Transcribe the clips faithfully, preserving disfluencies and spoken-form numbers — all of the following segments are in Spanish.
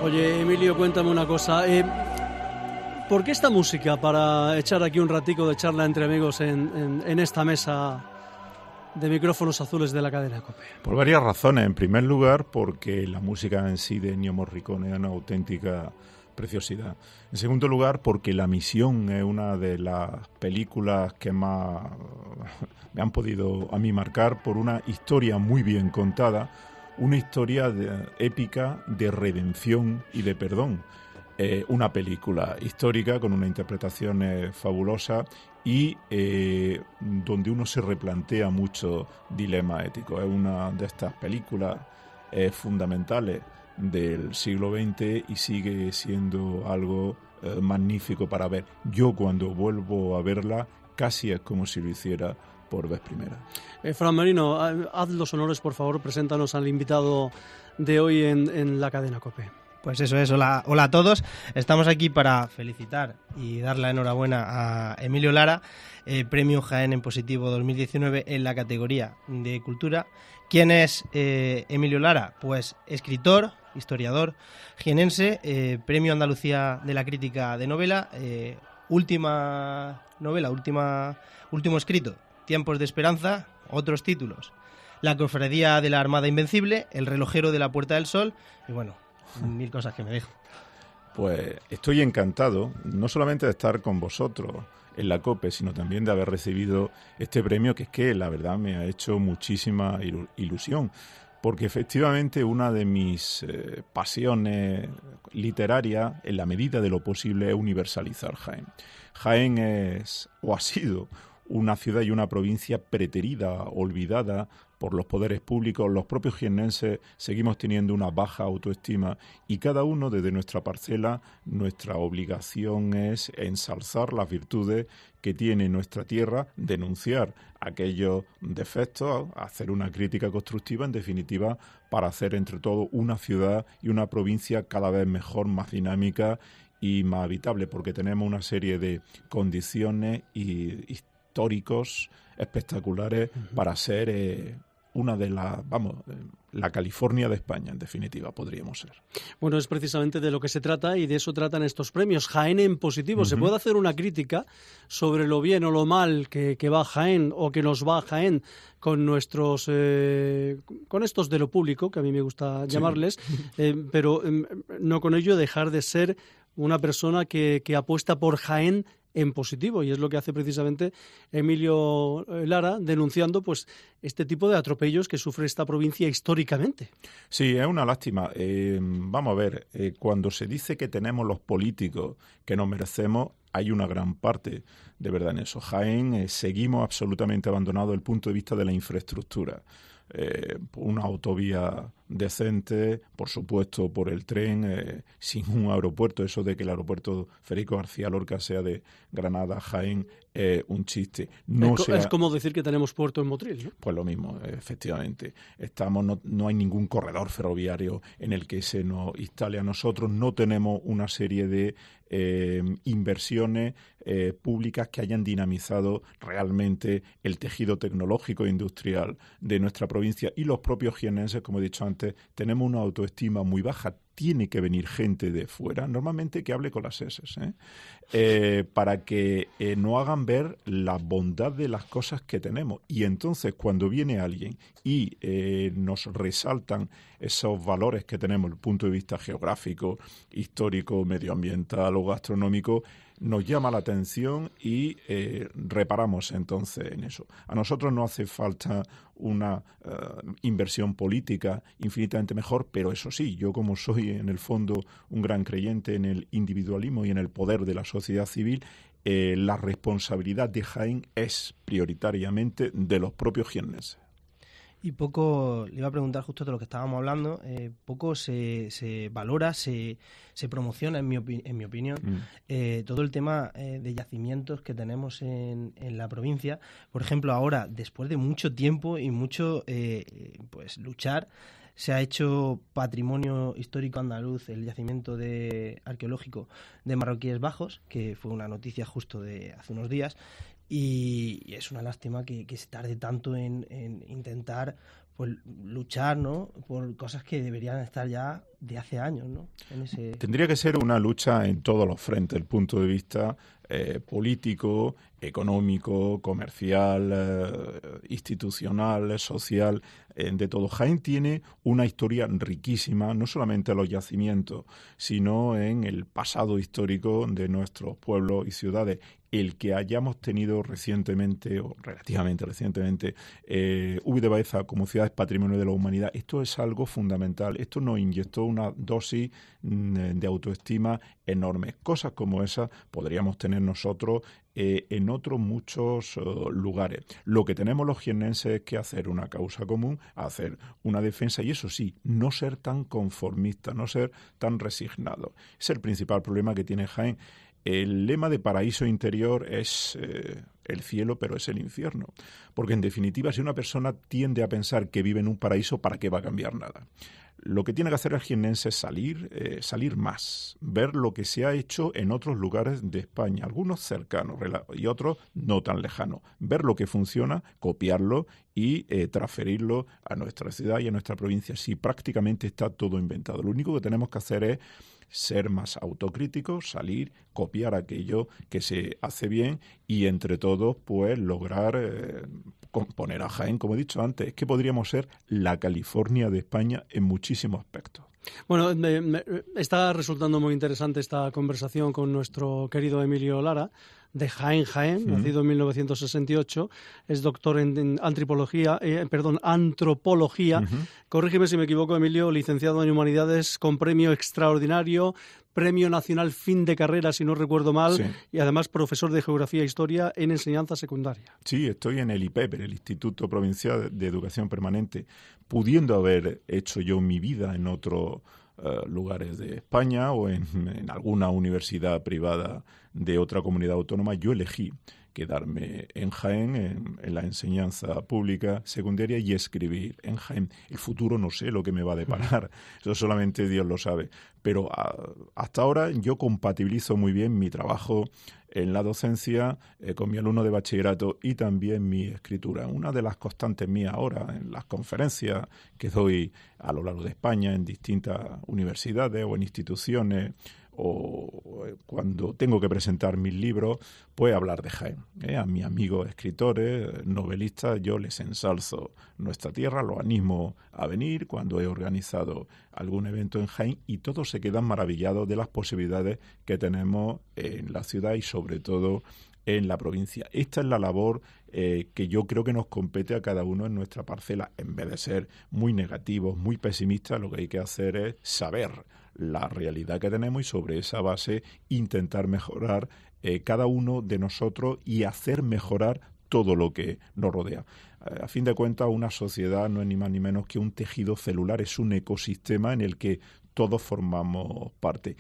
Oye, Emilio, cuéntame una cosa. Eh, ¿Por qué esta música para echar aquí un ratico de charla entre amigos en, en, en esta mesa de micrófonos azules de la cadena COPE? Por varias razones. En primer lugar, porque la música en sí de Ennio Morricone es una auténtica preciosidad. En segundo lugar, porque La Misión es una de las películas que más me han podido a mí marcar por una historia muy bien contada, una historia de, épica de redención y de perdón. Eh, una película histórica con una interpretación eh, fabulosa y eh, donde uno se replantea muchos dilemas éticos. Es una de estas películas eh, fundamentales del siglo veinte y sigue siendo algo eh, magnífico para ver. Yo cuando vuelvo a verla casi es como si lo hiciera por vez primera. Eh, Fran Merino, haz los honores, por favor, preséntanos al invitado de hoy en, en la cadena COPE. Pues eso es, hola, hola a todos. Estamos aquí para felicitar y dar la enhorabuena a Emilio Lara, eh, Premio Jaén en Positivo dos mil diecinueve en la categoría de Cultura. ¿Quién es eh, Emilio Lara? Pues escritor, historiador jienense, eh, Premio Andalucía de la Crítica de Novela, eh, última novela, última, último escrito, Tiempos de Esperanza, otros títulos, La Cofradía de la Armada Invencible, El Relojero de la Puerta del Sol y bueno, mil cosas que me dejo. Pues estoy encantado, no solamente de estar con vosotros en la COPE, sino también de haber recibido este premio, que es que la verdad me ha hecho muchísima ilusión, porque efectivamente una de mis eh, pasiones literarias, en la medida de lo posible, es universalizar Jaén. Jaén es, o ha sido, una ciudad y una provincia preterida, olvidada por los poderes públicos. Los propios jiennenses seguimos teniendo una baja autoestima y cada uno desde nuestra parcela, nuestra obligación es ensalzar las virtudes que tiene nuestra tierra, denunciar aquellos defectos, hacer una crítica constructiva, en definitiva, para hacer entre todos una ciudad y una provincia cada vez mejor, más dinámica y más habitable, porque tenemos una serie de condiciones y históricos espectaculares uh-huh. para ser eh, una de las, vamos, la California de España, en definitiva, podríamos ser. Bueno, es precisamente de lo que se trata y de eso tratan estos premios. Jaén en Positivo. Uh-huh. ¿Se puede hacer una crítica sobre lo bien o lo mal que, que va Jaén o que nos va Jaén con nuestros, eh, con estos de lo público, que a mí me gusta llamarles, sí. eh, pero eh, no con ello dejar de ser una persona que, que apuesta por Jaén en positivo, y es lo que hace precisamente Emilio Lara, denunciando pues este tipo de atropellos que sufre esta provincia históricamente. Sí, es una lástima. Eh, vamos a ver, eh, cuando se dice que tenemos los políticos que nos merecemos, hay una gran parte de verdad en eso. Jaén eh, seguimos absolutamente abandonados desde el punto de vista de la infraestructura. Eh, una autovía decente, por supuesto por el tren, eh, sin un aeropuerto. Eso de que el aeropuerto Federico García Lorca sea de Granada, Jaén, eh, un chiste. No es, sea, es como decir que tenemos puerto en Motril, ¿no? Pues lo mismo, efectivamente. Estamos, no, no hay ningún corredor ferroviario en el que se nos instale a nosotros. No tenemos una serie de eh, inversiones eh, públicas que hayan dinamizado realmente el tejido tecnológico e industrial de nuestra provincia. Y los propios jiennenses, como he dicho antes, tenemos una autoestima muy baja. Tiene que venir gente de fuera, normalmente que hable con las eses, ¿eh? Eh, para que eh, nos hagan ver la bondad de las cosas que tenemos. Y entonces, cuando viene alguien y eh, nos resaltan esos valores que tenemos desde el punto de vista geográfico, histórico, medioambiental o gastronómico, nos llama la atención y eh, reparamos entonces en eso. A nosotros no hace falta una uh, inversión política infinitamente mejor, pero eso sí, yo como soy en el fondo un gran creyente en el individualismo y en el poder de la sociedad civil, eh, la responsabilidad de Jaén es prioritariamente de los propios jiennenses. Y poco, le iba a preguntar justo de lo que estábamos hablando, eh, poco se, se valora, se, se promociona, en mi, opi- en mi opinión, mm. eh, todo el tema eh, de yacimientos que tenemos en, en la provincia. Por ejemplo, ahora, después de mucho tiempo y mucho eh, pues luchar, se ha hecho patrimonio histórico andaluz el yacimiento de, arqueológico de Marroquíes Bajos, que fue una noticia justo de hace unos días. Y es una lástima que, que se tarde tanto en, en intentar pues luchar, ¿no?, por cosas que deberían estar ya de hace años, ¿no? En ese... Tendría que ser una lucha en todos los frentes, el punto de vista eh, político, económico, comercial, eh, institucional, social, eh, de todo. Jaén tiene una historia riquísima, no solamente en los yacimientos, sino en el pasado histórico de nuestros pueblos y ciudades. El que hayamos tenido recientemente, o relativamente recientemente, eh, Úbeda de Baeza como ciudad patrimonio de la humanidad, esto es algo fundamental. Esto nos inyectó una dosis de autoestima enorme. Cosas como esas podríamos tener nosotros eh, en otros muchos uh, lugares. Lo que tenemos los jiennenses es que hacer una causa común, hacer una defensa y eso sí, no ser tan conformistas, no ser tan resignados. Es el principal problema que tiene Jaén. El lema de paraíso interior es eh, el cielo, pero es el infierno. Porque, en definitiva, si una persona tiende a pensar que vive en un paraíso, ¿para qué va a cambiar nada? Lo que tiene que hacer el jiennense es salir, eh, salir más, ver lo que se ha hecho en otros lugares de España, algunos cercanos y otros no tan lejanos. Ver lo que funciona, copiarlo y eh, transferirlo a nuestra ciudad y a nuestra provincia. Sí, prácticamente está todo inventado. Lo único que tenemos que hacer es ser más autocríticos, salir, copiar aquello que se hace bien y entre todos pues lograr eh, poner a Jaén, como he dicho antes, es que podríamos ser la California de España en muchísimos aspectos. Bueno, me, me, está resultando muy interesante esta conversación con nuestro querido Emilio Lara, de Jaén, Jaén, uh-huh. nacido en mil novecientos sesenta y ocho, es doctor en, en antropología, eh, perdón, antropología, uh-huh. corrígeme si me equivoco, Emilio, licenciado en Humanidades con premio extraordinario, Premio Nacional Fin de Carrera, si no recuerdo mal, sí. y además profesor de Geografía e Historia en enseñanza secundaria. Sí, estoy en el I P E P, el Instituto Provincial de Educación Permanente, pudiendo haber hecho yo mi vida en otros uh, lugares de España o en, en alguna universidad privada de otra comunidad autónoma, yo elegí quedarme en Jaén, en, en la enseñanza pública secundaria y escribir en Jaén. El futuro no sé lo que me va a deparar, eso solamente Dios lo sabe. Pero a, hasta ahora yo compatibilizo muy bien mi trabajo en la docencia eh, con mi alumno de bachillerato y también mi escritura. Una de las constantes mías ahora en las conferencias que doy a lo largo de España en distintas universidades o en instituciones o cuando tengo que presentar mis libros, pues hablar de Jaén. ¿eh? A mis amigos escritores, novelistas, yo les ensalzo nuestra tierra, los animo a venir cuando he organizado algún evento en Jaén y todos se quedan maravillados de las posibilidades que tenemos en la ciudad y sobre todo en la provincia. Esta es la labor eh, que yo creo que nos compete a cada uno en nuestra parcela. En vez de ser muy negativos, muy pesimistas, lo que hay que hacer es saber la realidad que tenemos y sobre esa base intentar mejorar eh, cada uno de nosotros y hacer mejorar todo lo que nos rodea. Eh, a fin de cuentas, una sociedad no es ni más ni menos que un tejido celular, es un ecosistema en el que todos formamos parte.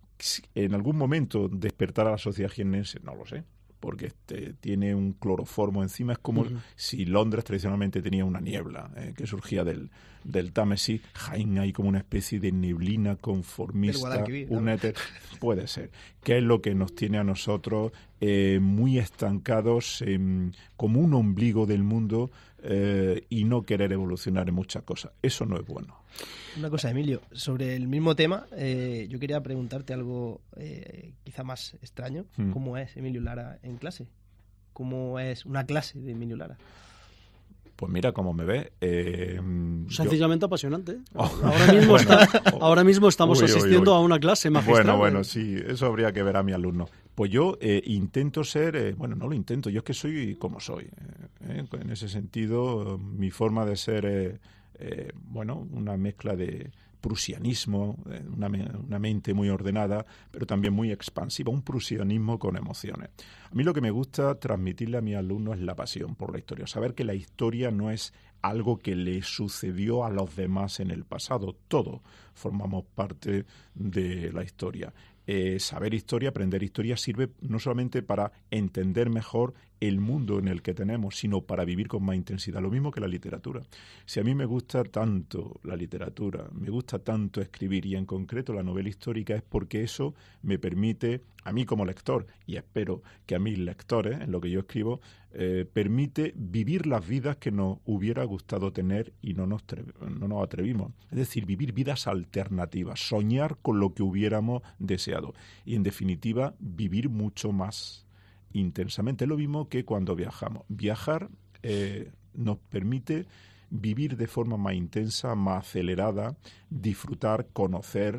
En algún momento despertar a la sociedad jiennense, no lo sé, porque este, tiene un cloroformo encima. Es como uh-huh. si Londres tradicionalmente tenía una niebla eh, que surgía del, del Támesis. Jaén hay como una especie de neblina conformista, un éter, puede ser. ¿Qué es lo que nos tiene a nosotros eh, muy estancados, eh, como un ombligo del mundo eh, y no querer evolucionar en muchas cosas? Eso no es bueno. Una cosa, Emilio, sobre el mismo tema, eh, yo quería preguntarte algo eh, quizá más extraño. Hmm. ¿Cómo es Emilio Lara en clase? ¿Cómo es una clase de Emilio Lara? Pues mira cómo me ve. Eh, Sencillamente yo... apasionante. Oh. Ahora, mismo bueno, está, oh. ahora mismo estamos uy, asistiendo uy, uy. a una clase magistral. Bueno, bueno, sí, eso habría que ver a mi alumno. Pues yo eh, intento ser, eh, bueno, no lo intento, yo es que soy como soy. Eh, en ese sentido, mi forma de ser... Eh, Eh, bueno, una mezcla de prusianismo, una, una mente muy ordenada, pero también muy expansiva, un prusianismo con emociones. A mí lo que me gusta transmitirle a mis alumnos es la pasión por la historia, saber que la historia no es algo que le sucedió a los demás en el pasado, todos formamos parte de la historia. eh, saber historia, aprender historia, sirve no solamente para entender mejor el mundo en el que tenemos, sino para vivir con más intensidad. Lo mismo que la literatura. Si a mí me gusta tanto la literatura, me gusta tanto escribir, y en concreto la novela histórica, es porque eso me permite, a mí como lector, y espero que a mis lectores, en lo que yo escribo, eh, permite vivir las vidas que nos hubiera gustado tener y no nos, no nos atrevimos. Es decir, vivir vidas alternativas, soñar con lo que hubiéramos deseado. Y en definitiva, vivir mucho más intensamente. Es lo mismo que cuando viajamos. Viajar eh, nos permite vivir de forma más intensa, más acelerada, disfrutar, conocer,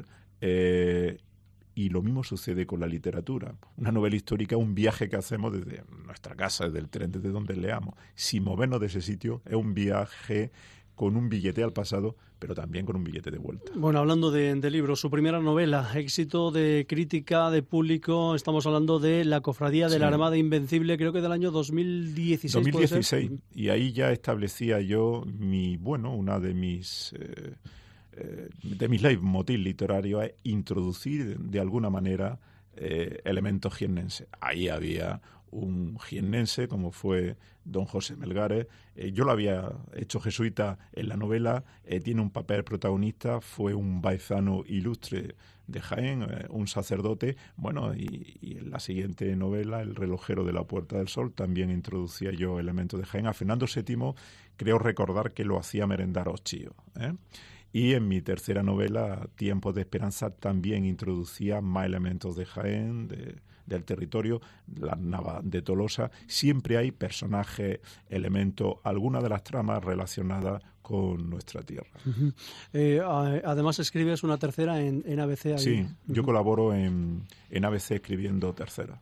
eh, y lo mismo sucede con la literatura. Una novela histórica es un viaje que hacemos desde nuestra casa, desde el tren, desde donde leamos. Sin movernos de ese sitio, es un viaje con un billete al pasado, pero también con un billete de vuelta. Bueno, hablando de, de libros, su primera novela, éxito de crítica, de público, estamos hablando de La Cofradía de sí. la Armada Invencible, creo que del año dos mil dieciséis. dos mil dieciséis, y ahí ya establecía yo mi, bueno, una de mis... Eh, eh, de mis leitmotiv literarios es introducir de alguna manera eh, elementos jiennenses. Ahí había un jiennense como fue don José Melgares. Eh, yo lo había hecho jesuita en la novela, eh, tiene un papel protagonista, fue un baezano ilustre de Jaén, eh, un sacerdote. Bueno, y, y en la siguiente novela, El relojero de la Puerta del Sol, también introducía yo elementos de Jaén. A Fernando séptimo creo recordar que lo hacía merendar hostío, ¿eh? Y en mi tercera novela, Tiempos de Esperanza, también introducía más elementos de Jaén, de, del territorio, la Nava de Tolosa. Siempre hay personajes, elementos, algunas de las tramas relacionadas con nuestra tierra. Uh-huh. Eh, además escribes una tercera en, en A B C. Ahí. Sí, uh-huh. yo colaboro en, en A B C escribiendo tercera.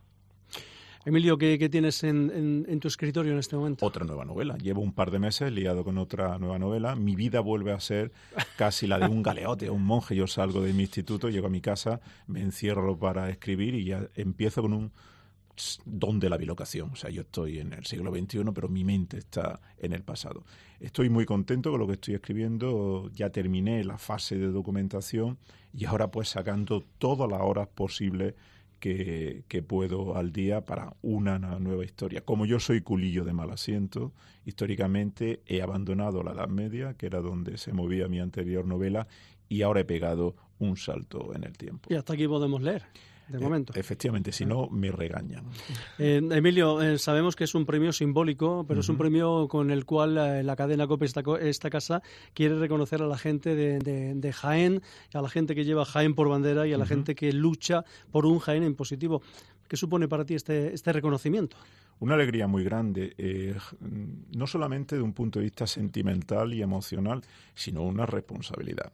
Emilio, ¿qué, qué tienes en, en, en tu escritorio en este momento? Otra nueva novela. Llevo un par de meses liado con otra nueva novela. Mi vida vuelve a ser casi la de un galeote, un monje. Yo salgo de mi instituto, llego a mi casa, me encierro para escribir y ya empiezo con un don de la bilocación. O sea, yo estoy en el siglo veintiuno, pero mi mente está en el pasado. Estoy muy contento con lo que estoy escribiendo. Ya terminé la fase de documentación y ahora pues sacando todas las horas posibles Que, que puedo al día para una nueva historia. Como yo soy culillo de mal asiento, históricamente he abandonado la Edad Media, que era donde se movía mi anterior novela, y ahora he pegado un salto en el tiempo. Y hasta aquí podemos leer, de momento. Eh, efectivamente, si no, me regañan. Eh, Emilio, eh, sabemos que es un premio simbólico, pero uh-huh. es un premio con el cual eh, la cadena COPE, esta, esta casa, quiere reconocer a la gente de, de, de Jaén, a la gente que lleva Jaén por bandera y a la uh-huh. gente que lucha por un Jaén en positivo. ¿Qué supone para ti este, este reconocimiento? Una alegría muy grande, eh, no solamente de un punto de vista sentimental y emocional, sino una responsabilidad.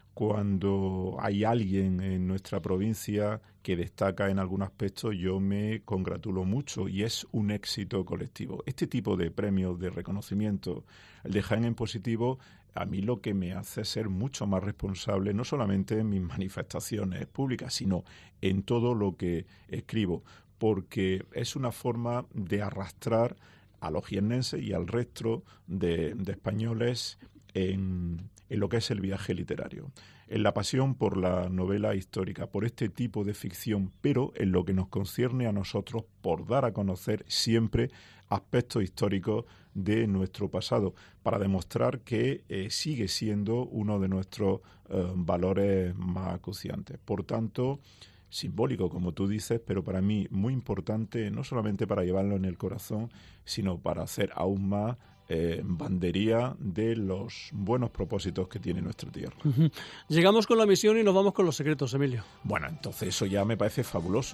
Cuando hay alguien en nuestra provincia que destaca en algún aspecto, yo me congratulo mucho y es un éxito colectivo. Este tipo de premios de reconocimiento, el de Jaén en positivo, a mí lo que me hace ser mucho más responsable, no solamente en mis manifestaciones públicas, sino en todo lo que escribo, porque es una forma de arrastrar a los jiennenses y al resto de, de españoles en, en lo que es el viaje literario, en la pasión por la novela histórica, por este tipo de ficción, pero en lo que nos concierne a nosotros, por dar a conocer siempre aspectos históricos de nuestro pasado, para demostrar que eh, sigue siendo uno de nuestros eh, valores más acuciantes. Por tanto, simbólico, como tú dices, pero para mí muy importante, no solamente para llevarlo en el corazón, sino para hacer aún más eh, bandería de los buenos propósitos que tiene nuestra tierra. Uh-huh. Llegamos con la misión y nos vamos con los secretos, Emilio. Bueno, entonces eso ya me parece fabuloso.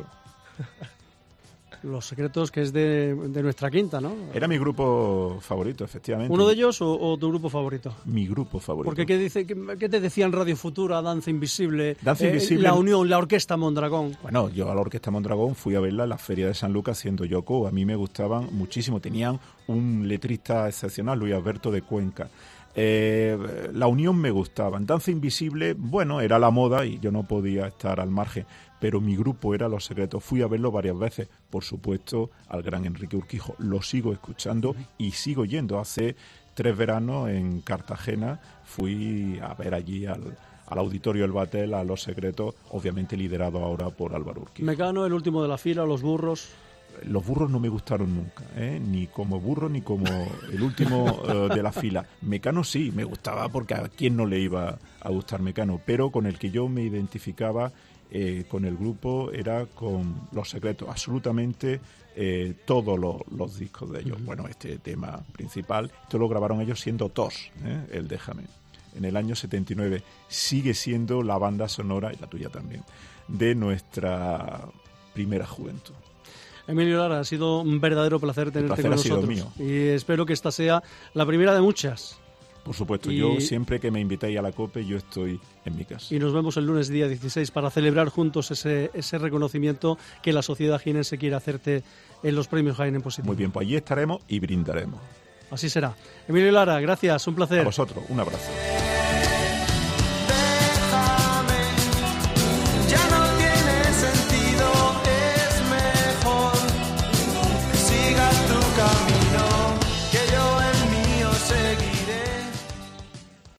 Los secretos, que es de, de nuestra quinta, ¿no? Era mi grupo favorito, efectivamente. ¿Uno de ellos o, o tu grupo favorito? Mi grupo favorito. Porque ¿qué, dice, qué, qué te decían Radio Futura, Danza Invisible, Danza eh, Invisible, La Unión, la Orquesta Mondragón? Bueno, yo a la Orquesta Mondragón fui a verla en la Feria de San Lucas haciendo Yoko. A mí me gustaban muchísimo. Tenían un letrista excepcional, Luis Alberto de Cuenca. Eh, la Unión me gustaba. Danza Invisible, bueno, era la moda y yo no podía estar al margen, pero mi grupo era Los Secretos. Fui a verlo varias veces, por supuesto, al gran Enrique Urquijo. Lo sigo escuchando y sigo yendo. Hace tres veranos en Cartagena fui a ver allí al, al Auditorio El Batel, a Los Secretos, obviamente liderado ahora por Álvaro Urquijo. Mecano, el último de la fila, los burros. Los burros no me gustaron nunca, ¿eh? Ni como burro ni como el último uh, de la fila. Mecano sí, me gustaba porque a quién no le iba a gustar Mecano, pero con el que yo me identificaba eh, con el grupo era con Los Secretos, absolutamente eh, todos los, los discos de ellos. Uh-huh. Bueno, este tema principal, esto lo grabaron ellos siendo Tos, ¿eh? El Déjame. En el año setenta y nueve sigue siendo la banda sonora, y la tuya también, de nuestra primera juventud. Emilio Lara, ha sido un verdadero placer tenerte placer con ha sido nosotros. Mío. Y espero que esta sea la primera de muchas. Por supuesto, y... yo siempre que me invitéis a la COPE, yo estoy en mi casa. Y nos vemos el lunes día dieciséis para celebrar juntos ese, ese reconocimiento que la sociedad jienense quiere hacerte en los premios Jaén en Positivo. Muy bien, pues allí estaremos y brindaremos. Así será. Emilio Lara, gracias, un placer. A vosotros, un abrazo.